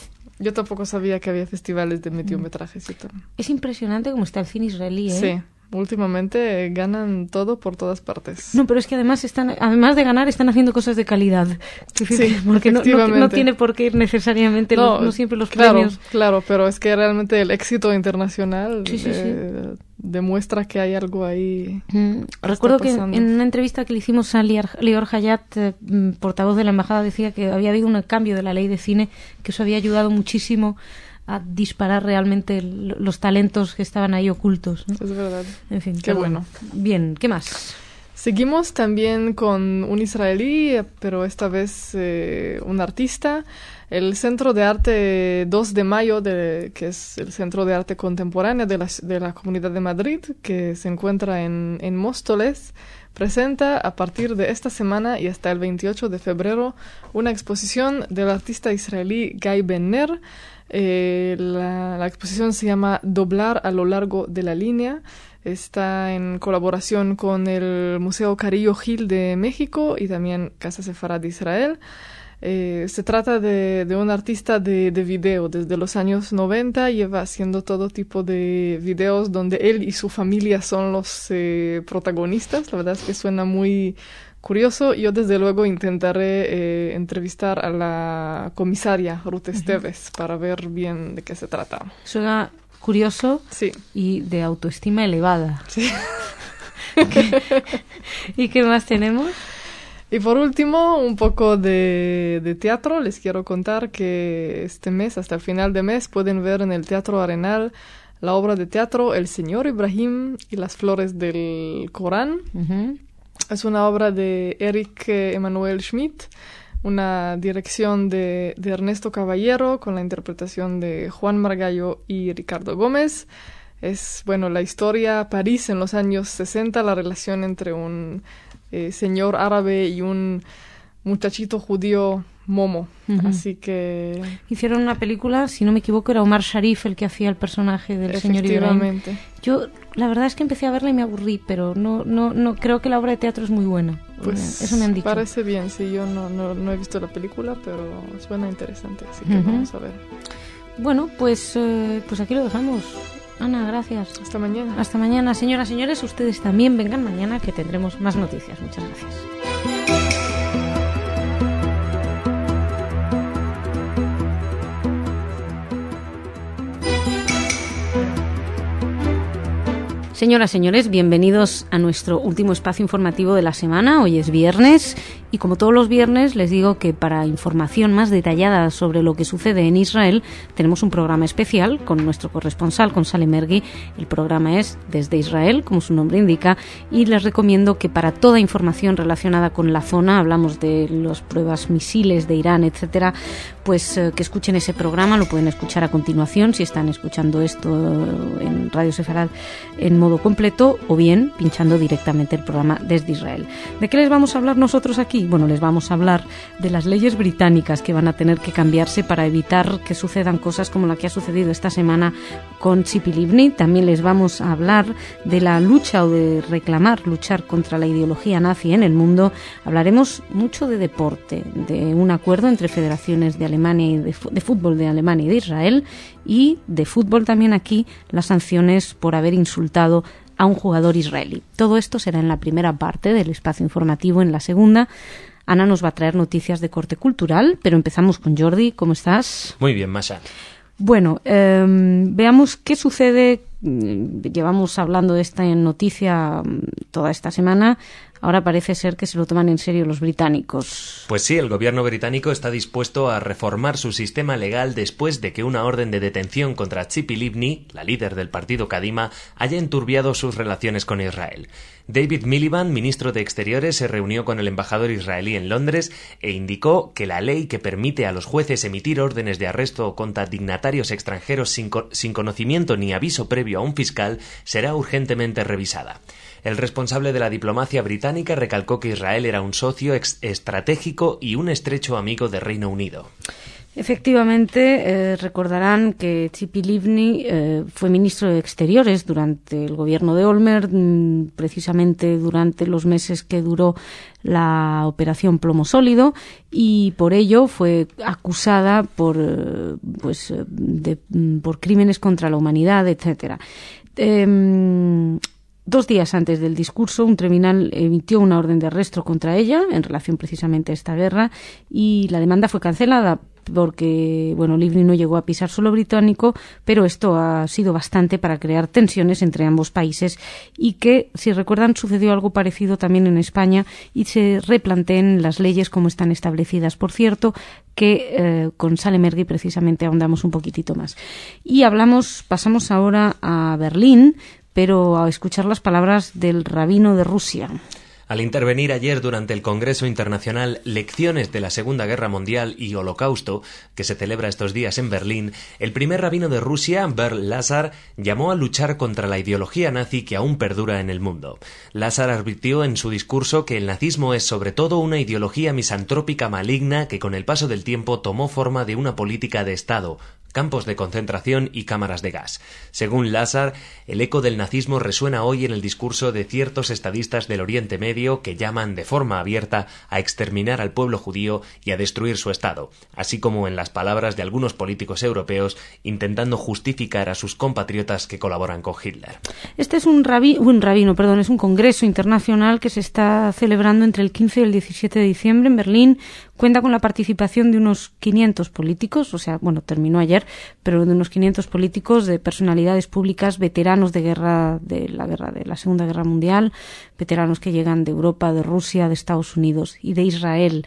Yo tampoco sabía que había festivales de mediometrajes. Yo también. Es impresionante cómo está el cine israelí, ¿eh? Sí, últimamente eh, ganan todo por todas partes. No, pero es que además están, además de ganar, están haciendo cosas de calidad. Sí, porque no, no, efectivamente. no tiene por qué ir necesariamente, No, los, no siempre los claro, premios. Claro, pero es que realmente el éxito internacional Sí, sí, eh, demuestra que hay algo ahí. Mm, ¿Qué recuerdo está que pasando? en una entrevista que le hicimos a Lior, Lior Hayat, eh, mm, portavoz de la embajada, decía que había habido un cambio de la ley de cine, que eso había ayudado muchísimo a disparar realmente el- los talentos que estaban ahí ocultos, ¿no? Es verdad. En fin, Qué perdón. bueno. Bien, ¿qué más? Seguimos también con un israelí, pero esta vez eh, un artista. El Centro de Arte dos de Mayo, de, que es el Centro de Arte Contemporáneo de la, de la Comunidad de Madrid, que se encuentra en, en Móstoles, presenta a partir de esta semana y hasta el veintiocho de febrero una exposición del artista israelí Guy Ben-Ner. Eh, la, la exposición se llama Doblar a lo largo de la línea. Está en colaboración con el Museo Carillo Gil de México y también Casa Sefarad de Israel. Eh, se trata de, de un artista de, de video. Desde los años noventa lleva haciendo todo tipo de videos donde él y su familia son los eh, protagonistas. La verdad es que suena muy curioso. Yo desde luego intentaré eh, entrevistar a la comisaria Ruth Esteves para ver bien de qué se trata. Suena curioso Sí. y de autoestima elevada. Sí. ¿Qué- ¿Y qué más tenemos? Y por último, un poco de, de teatro. Les quiero contar que este mes, hasta el final de mes, pueden ver en el Teatro Arenal la obra de teatro El Señor Ibrahim y las flores del Corán. Uh-huh. Es una obra de Eric eh, Emanuel Schmidt, una dirección de, de Ernesto Caballero con la interpretación de Juan Margallo y Ricardo Gómez. Es, bueno, la historia París en los años sesenta, la relación entre un eh, señor árabe y un muchachito judío momo. Ujú. Así que... Hicieron una película, si no me equivoco, era Omar Sharif el que hacía el personaje del señor Ibrahim. Efectivamente. Yo, la verdad es que empecé a verla y me aburrí, pero no, no, no creo que la obra de teatro es muy buena. Pues Eso me han dicho. parece bien, sí. Yo no, no, no he visto la película, pero suena interesante, así que Ujú. vamos a ver. Bueno, pues, eh, pues aquí lo dejamos. Ana, gracias. Hasta mañana. Hasta mañana, señoras y señores. Ustedes también vengan mañana que tendremos más noticias. Muchas gracias. Señoras, señores, bienvenidos a nuestro último espacio informativo de la semana. Hoy es viernes y, como todos los viernes, les digo que para información más detallada sobre lo que sucede en Israel tenemos un programa especial con nuestro corresponsal, con Salem Mergui. El programa es Desde Israel, como su nombre indica, y les recomiendo que para toda información relacionada con la zona, hablamos de las pruebas misiles de Irán, etcétera, pues eh, que escuchen ese programa. Lo pueden escuchar a continuación si están escuchando esto en Radio Sefarad en modo completo, o bien pinchando directamente el programa Desde Israel. ¿De qué les vamos a hablar nosotros aquí? Bueno, les vamos a hablar de las leyes británicas que van a tener que cambiarse para evitar que sucedan cosas como la que ha sucedido esta semana con Tzipi Livni. También les vamos a hablar de la lucha o de reclamar, luchar contra la ideología nazi en el mundo. Hablaremos mucho de deporte, de un acuerdo entre federaciones de Alemania y de, de fútbol de Alemania y de Israel, y de fútbol también aquí, las sanciones por haber insultado a un jugador israelí. Todo esto será en la primera parte del espacio informativo. En la segunda, Ana nos va a traer noticias de corte cultural, pero empezamos con Jordi. ¿Cómo estás? Muy bien, Masha. Bueno, eh, veamos qué sucede. Llevamos hablando de esta noticia toda esta semana. Ahora parece ser que se lo toman en serio los británicos. Pues sí, el gobierno británico está dispuesto a reformar su sistema legal después de que una orden de detención contra Tzipi Livni, la líder del partido Kadima, haya enturbiado sus relaciones con Israel. David Miliband, ministro de Exteriores, se reunió con el embajador israelí en Londres e indicó que la ley que permite a los jueces emitir órdenes de arresto contra dignatarios extranjeros sin, co- sin conocimiento ni aviso previo a un fiscal será urgentemente revisada. El responsable de la diplomacia británica recalcó que Israel era un socio ex- estratégico y un estrecho amigo del Reino Unido. Efectivamente, eh, recordarán que Tzipi Livni eh, fue ministro de Exteriores durante el gobierno de Olmert, mm, precisamente durante los meses que duró la operación Plomo Sólido, y por ello fue acusada por, eh, pues, de, por crímenes contra la humanidad, etcétera. Eh, Dos días antes del discurso, un tribunal emitió una orden de arresto contra ella en relación precisamente a esta guerra, y la demanda fue cancelada porque, bueno, Livni no llegó a pisar suelo británico, pero esto ha sido bastante para crear tensiones entre ambos países, y que, si recuerdan, sucedió algo parecido también en España y se replanteen las leyes como están establecidas. Por cierto, que eh, con Salem Mergui precisamente ahondamos un poquitito más. Y hablamos, pasamos ahora a Berlín, pero a escuchar las palabras del rabino de Rusia. Al intervenir ayer durante el Congreso Internacional Lecciones de la Segunda Guerra Mundial y Holocausto, que se celebra estos días en Berlín, el primer rabino de Rusia, Berl Lazar, llamó a luchar contra la ideología nazi que aún perdura en el mundo. Lazar advirtió en su discurso que el nazismo es sobre todo una ideología misantrópica maligna que con el paso del tiempo tomó forma de una política de Estado, campos de concentración y cámaras de gas. Según Lazar, el eco del nazismo resuena hoy en el discurso de ciertos estadistas del Oriente Medio que llaman de forma abierta a exterminar al pueblo judío y a destruir su Estado, así como en las palabras de algunos políticos europeos intentando justificar a sus compatriotas que colaboran con Hitler. Este es un, rabi, un rabino, perdón, es un congreso internacional que se está celebrando entre el quince y el diecisiete de diciembre en Berlín. Cuenta con la participación de unos quinientos políticos, o sea, bueno, terminó ayer, pero de unos quinientos políticos, de personalidades públicas, veteranos de guerra, de la guerra de la Segunda Guerra Mundial, veteranos que llegan de Europa, de Rusia, de Estados Unidos y de Israel.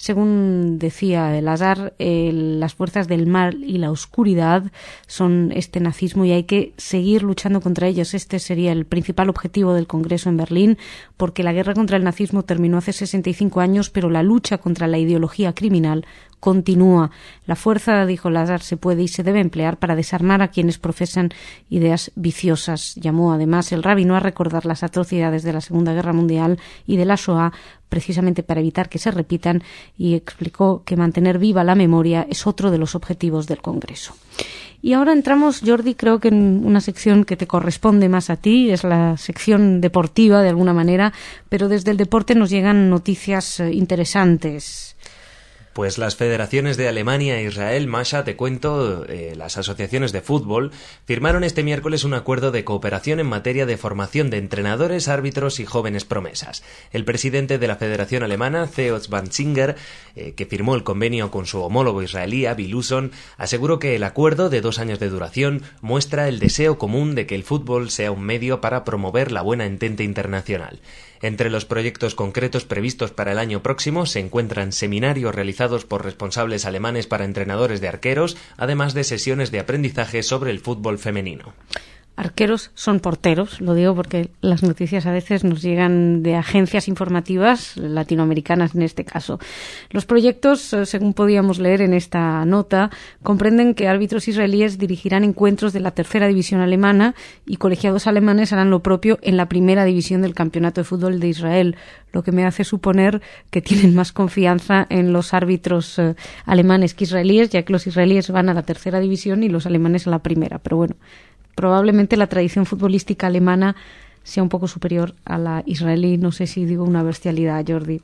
Según decía el Azar, eh, las fuerzas del mal y la oscuridad son este nazismo y hay que seguir luchando contra ellos. Este sería el principal objetivo del Congreso en Berlín, porque la guerra contra el nazismo terminó hace sesenta y cinco años, pero la lucha contra la ideología criminal continúa. La fuerza, dijo Lazar, se puede y se debe emplear para desarmar a quienes profesan ideas viciosas. Llamó además el rabino a recordar las atrocidades de la Segunda Guerra Mundial y de la Shoah, precisamente para evitar que se repitan, y explicó que mantener viva la memoria es otro de los objetivos del Congreso. Y ahora entramos, Jordi, creo que en una sección que te corresponde más a ti, es la sección deportiva de alguna manera, pero desde el deporte nos llegan noticias interesantes. Pues las federaciones de Alemania e Israel, Masha, te cuento, eh, las asociaciones de fútbol, firmaron este miércoles un acuerdo de cooperación en materia de formación de entrenadores, árbitros y jóvenes promesas. El presidente de la Federación Alemana, Theo Zwanziger, eh, que firmó el convenio con su homólogo israelí, Avi Luson, aseguró que el acuerdo de dos años de duración muestra el deseo común de que el fútbol sea un medio para promover la buena entente internacional. Entre los proyectos concretos previstos para el año próximo se encuentran seminarios realizados por responsables alemanes para entrenadores de arqueros, además de sesiones de aprendizaje sobre el fútbol femenino. Arqueros son porteros, lo digo porque las noticias a veces nos llegan de agencias informativas latinoamericanas en este caso. Los proyectos, según podíamos leer en esta nota, comprenden que árbitros israelíes dirigirán encuentros de la tercera división alemana y colegiados alemanes harán lo propio en la primera división del Campeonato de Fútbol de Israel, lo que me hace suponer que tienen más confianza en los árbitros eh, alemanes que israelíes, ya que los israelíes van a la tercera división y los alemanes a la primera, pero bueno, probablemente la tradición futbolística alemana sea un poco superior a la israelí. No sé si digo una bestialidad, Jordi.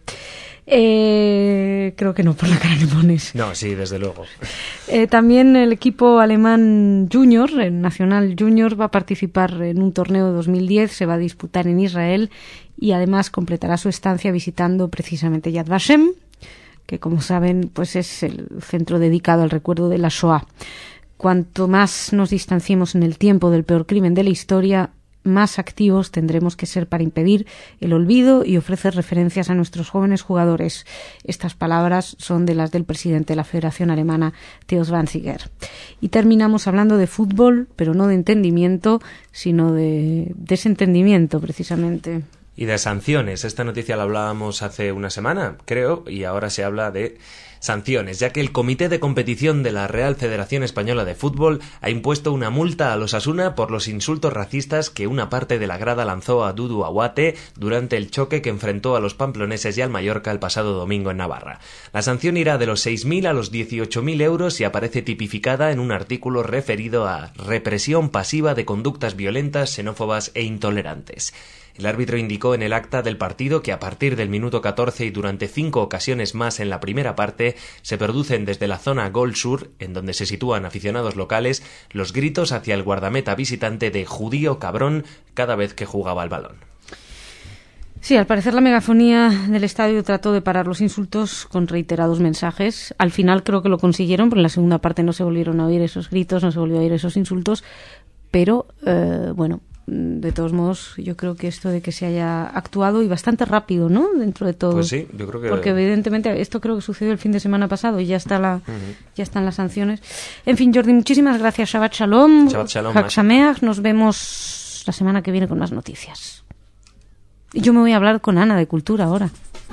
Eh, creo que no, por la cara que pones. No, sí, desde luego. Eh, también el equipo alemán junior, el Nacional Junior, va a participar en un torneo de dos mil diez, se va a disputar en Israel y además completará su estancia visitando precisamente Yad Vashem, que como saben pues es el centro dedicado al recuerdo de la Shoah. Cuanto más nos distanciemos en el tiempo del peor crimen de la historia, más activos tendremos que ser para impedir el olvido y ofrecer referencias a nuestros jóvenes jugadores. Estas palabras son de las del presidente de la Federación Alemana, Theo Zwanziger. Y terminamos hablando de fútbol, pero no de entendimiento, sino de desentendimiento, precisamente. Y de sanciones. Esta noticia la hablábamos hace una semana, creo, y ahora se habla de sanciones, ya que el Comité de Competición de la Real Federación Española de Fútbol ha impuesto una multa a los Osasuna por los insultos racistas que una parte de la grada lanzó a Dudu Awate durante el choque que enfrentó a los pamploneses y al Mallorca el pasado domingo en Navarra. La sanción irá de los seis mil a los dieciocho mil euros y aparece tipificada en un artículo referido a represión pasiva de conductas violentas, xenófobas e intolerantes. El árbitro indicó en el acta del partido que a partir del minuto catorce y durante cinco ocasiones más en la primera parte se producen desde la zona Gol Sur, en donde se sitúan aficionados locales, los gritos hacia el guardameta visitante de judío cabrón cada vez que jugaba al balón. Sí, al parecer la megafonía del estadio trató de parar los insultos con reiterados mensajes. Al final creo que lo consiguieron, porque en la segunda parte no se volvieron a oír esos gritos, no se volvió a oír esos insultos, pero eh, bueno, de todos modos, yo creo que esto de que se haya actuado y bastante rápido, ¿no? Dentro de todo. Pues sí, yo creo que... Porque evidentemente esto creo que sucedió el fin de semana pasado y ya está la, uh-huh. ya están las sanciones. En fin, Jordi, muchísimas gracias. Shabbat Shalom. Shabbat Shalom. Chag Sameach. Nos vemos la semana que viene con más noticias. Y yo me voy a hablar con Ana de Cultura ahora.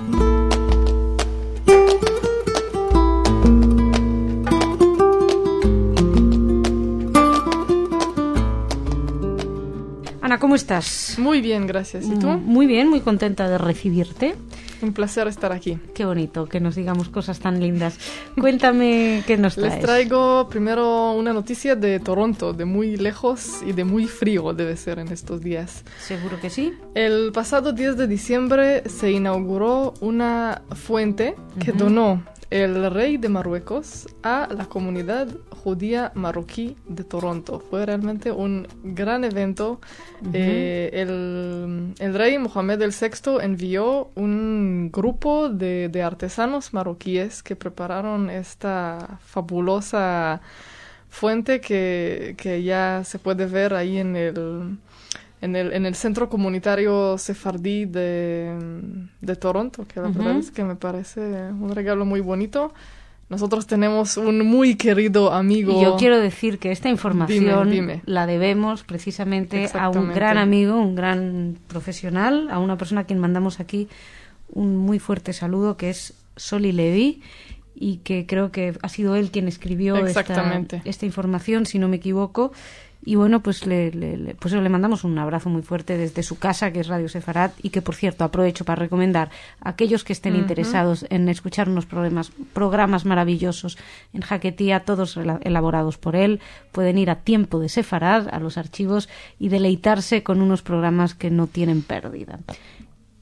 Ana, ¿cómo estás? Muy bien, gracias. ¿Y tú? Muy bien, muy contenta de recibirte. Un placer estar aquí. Qué bonito que nos digamos cosas tan lindas. Cuéntame qué nos traes. Les traigo primero una noticia de Toronto, de muy lejos y de muy frío debe ser en estos días. Seguro que sí. El pasado diez de diciembre se inauguró una fuente que uh-huh. donó el rey de Marruecos a la comunidad judía marroquí de Toronto. Fue realmente un gran evento. Uh-huh. Eh, el, el rey Mohamed el sexto envió un grupo de, de artesanos marroquíes que prepararon esta fabulosa fuente que, que ya se puede ver ahí en el... En el, en el centro comunitario sefardí de, de Toronto, que la uh-huh. verdad es que me parece un regalo muy bonito. Nosotros tenemos un muy querido amigo. Y yo quiero decir que esta información dime, dime. la debemos precisamente a un gran amigo, un gran profesional, a una persona a quien mandamos aquí un muy fuerte saludo, que es Soli Levi, y que creo que ha sido él quien escribió esta, esta información, si no me equivoco. Y bueno, pues le, le, le, pues le mandamos un abrazo muy fuerte desde su casa, que es Radio Sefarad, y que, por cierto, aprovecho para recomendar a aquellos que estén uh-huh. interesados en escuchar unos programas, programas maravillosos en Jaquetía, todos elaborados por él, pueden ir a Tiempo de Sefarad, a los archivos, y deleitarse con unos programas que no tienen pérdida.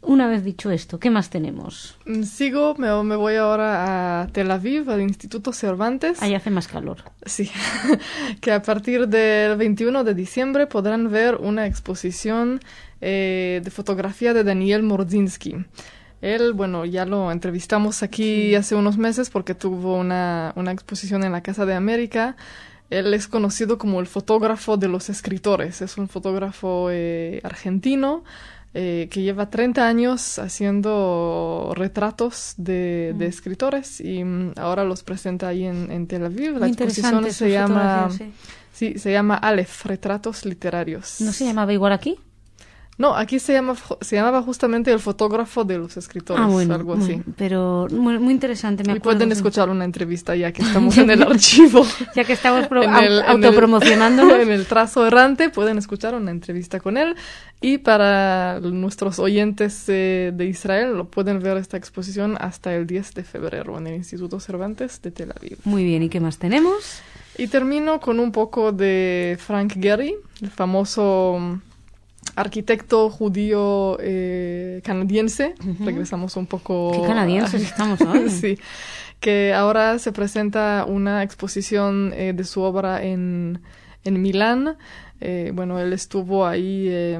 Una vez dicho esto, ¿qué más tenemos? Sigo, me, me voy ahora a Tel Aviv, al Instituto Cervantes. Ahí hace más calor. Sí, que a partir del veintiuno de diciembre podrán ver una exposición eh, de fotografía de Daniel Mordziński. Él, bueno, ya lo entrevistamos aquí sí. hace unos meses porque tuvo una, una exposición en la Casa de América. Él es conocido como el fotógrafo de los escritores. Es un fotógrafo eh, argentino. Eh, que lleva treinta años haciendo retratos de, de escritores y um, ahora los presenta ahí en, en Tel Aviv. La exposición se llama, sí. sí, se llama Aleph, Retratos Literarios. ¿No se llamaba igual aquí? No, aquí se llama se llamaba justamente el fotógrafo de los escritores, ah, bueno, algo así. Bueno, pero muy, muy interesante, me y acuerdo. pueden escuchar una entrevista ya que estamos en el archivo. Ya que estamos pro- en el, autopromocionándonos. En el, en el trazo errante pueden escuchar una entrevista con él. Y para nuestros oyentes eh, de Israel, lo pueden ver esta exposición hasta el diez de febrero en el Instituto Cervantes de Tel Aviv. Muy bien, ¿y qué más tenemos? Y termino con un poco de Frank Gehry, el famoso arquitecto judío eh, canadiense. Uh-huh. Regresamos un poco... ¿Qué canadienses a... estamos hoy? Sí, que ahora se presenta una exposición eh, de su obra en, en Milán. Eh, bueno, él estuvo ahí eh,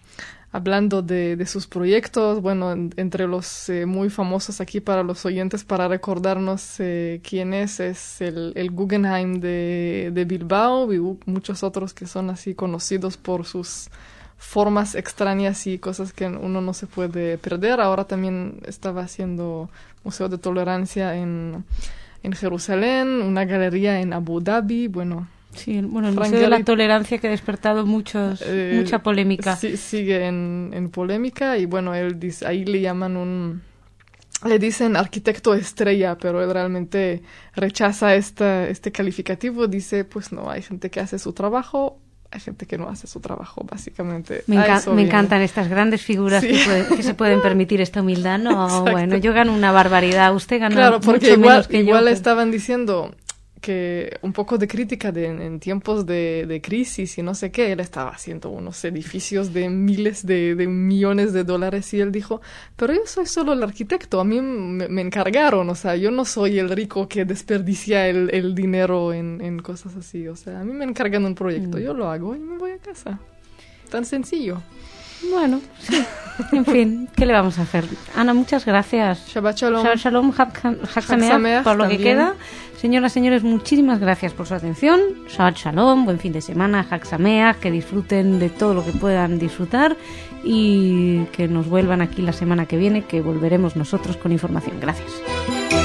hablando de, de sus proyectos, bueno, en, entre los eh, muy famosos aquí para los oyentes, para recordarnos eh, quién es, es el, el Guggenheim de, de Bilbao y muchos otros que son así conocidos por sus formas extrañas y cosas que uno no se puede perder. Ahora también estaba haciendo Museo de Tolerancia en, en Jerusalén, una galería en Abu Dhabi, bueno... Sí, bueno, el Museo de la Tolerancia que ha despertado muchos, eh, mucha polémica. Sí, sigue en, en polémica y bueno, él dice, ahí le llaman un... Le dicen arquitecto estrella, pero él realmente rechaza esta, este calificativo. Dice, pues no, hay gente que hace su trabajo, hay gente que no hace su trabajo, básicamente. Me, enca- me encantan estas grandes figuras sí. que, puede, que se pueden permitir esta humildad. No, exacto. Bueno, yo gano una barbaridad, usted gana claro, porque mucho igual, menos que igual yo. Pero... estaban diciendo... que un poco de crítica de, en tiempos de, de crisis y no sé qué, él estaba haciendo unos edificios de miles de, de millones de dólares y él dijo, pero yo soy solo el arquitecto, a mí me, me encargaron, o sea, yo no soy el rico que desperdicia el, el dinero en, en cosas así, o sea, a mí me encargan un proyecto, mm. yo lo hago y me voy a casa, tan sencillo. Bueno, sí. En fin, ¿qué le vamos a hacer? Ana, muchas gracias. Shabbat Shalom. Shabbat Shalom, Chag Sameach, por lo también. Que queda. Señoras, señores, muchísimas gracias por su atención. Shabbat Shalom, buen fin de semana, Chag Sameach, que disfruten de todo lo que puedan disfrutar y que nos vuelvan aquí la semana que viene, que volveremos nosotros con información. Gracias.